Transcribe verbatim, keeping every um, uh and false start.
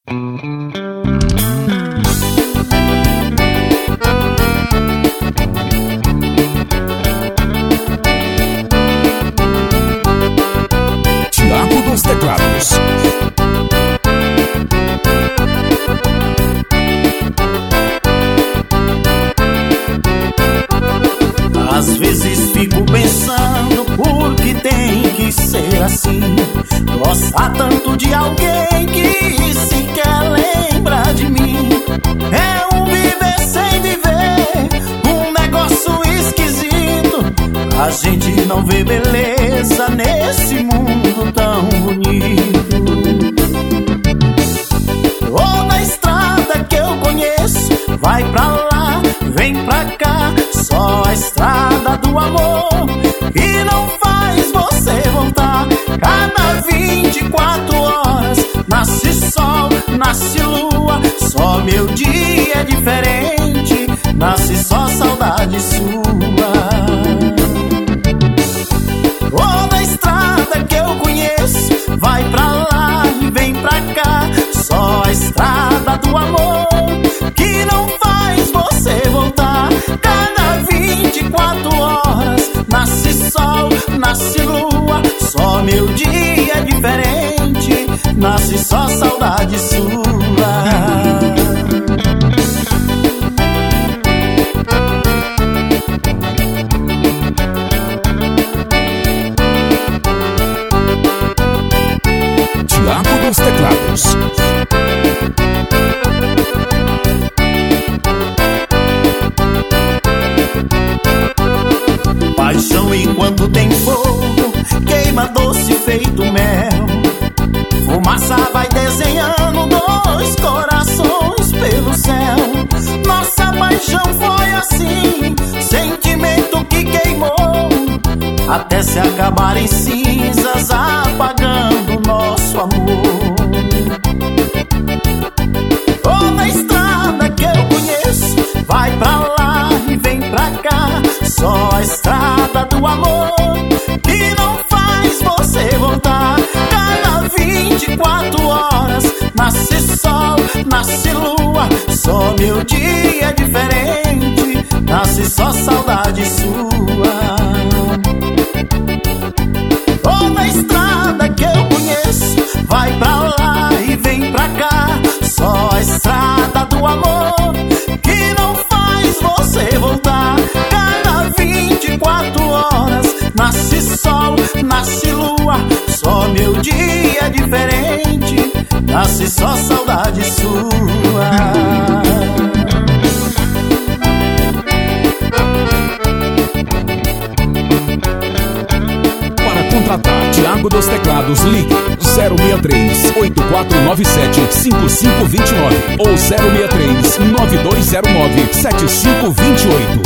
Thiago dos Teclados. Às vezes fico pensando por que tem que ser assim. Gostar tanto de alguém que sequer lembra de mim. É um viver sem viver, um negócio esquisito. A gente não vê beleza nesse mundo tão bonito. Toda estrada que eu conheço vai pra lá, vem pra cá. Só a estrada do amor que não faz você voltar. Cada vinte e quatro horas nasce sol, nasce lua. Só meu dia é diferente, nasce só saudade sua. Toda estrada que eu conheço vai pra lá e vem pra cá. Só a estrada do amor que não faz você voltar. Cada vinte e quatro horas nasce sol, nasce lua. Só meu dia é diferente, nasce só saudade sua. Thiago dos Teclados. Paixão enquanto tem fogo, queima doce feito mel. Fumaça vai desenhando dois corações pelo céu. Nossa paixão foi assim, sentimento que queimou, até se acabar em cinzas, apagando nosso amor. Toda estrada que eu conheço vai pra lá e vem pra cá. Só a estrada do amor que não faz você voltar. Cada vinte e quatro horas nasce sol, nasce lua. Só meu dia é diferente, nasce só saudade sua. Toda estrada que eu conheço vai pra lá e vem pra cá. Só a estrada do amor que não faz você voltar. Cada vinte e quatro horas nasce sol, nasce lua. Só meu dia é diferente, nasce só saudade sua. Contratar Thiago dos Teclados, ligue zero seis três, oito quatro nove sete, cinco cinco dois nove ou zero seis três, nove dois zero nove, sete cinco dois oito.